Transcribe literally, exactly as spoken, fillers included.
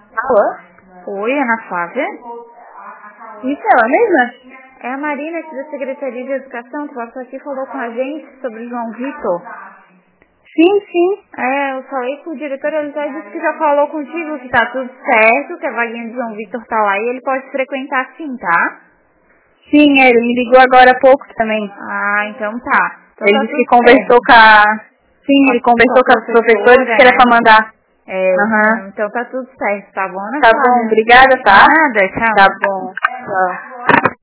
Alô? Oi, Ana Flávia? Isso é ela mesma? É a Marina aqui da Secretaria de Educação que passou aqui e falou com a gente sobre o João Vitor. Sim, sim. É, eu falei com o diretor, ele já disse que já falou contigo que tá tudo certo, que a vaguinha do João Vitor tá lá e ele pode frequentar sim, tá? Sim, ele me ligou agora há pouco também. Ah, então tá. Então Ele tá disse tudo que conversou certo. com a... Sim, ele Com a conversou com as professoras professora, que era né? pra mandar. É, Aham. então tá tudo certo, tá bom, Ana Tá bom, Flávia? obrigada, tá? Nada, tchau. Tá bom. Tchau.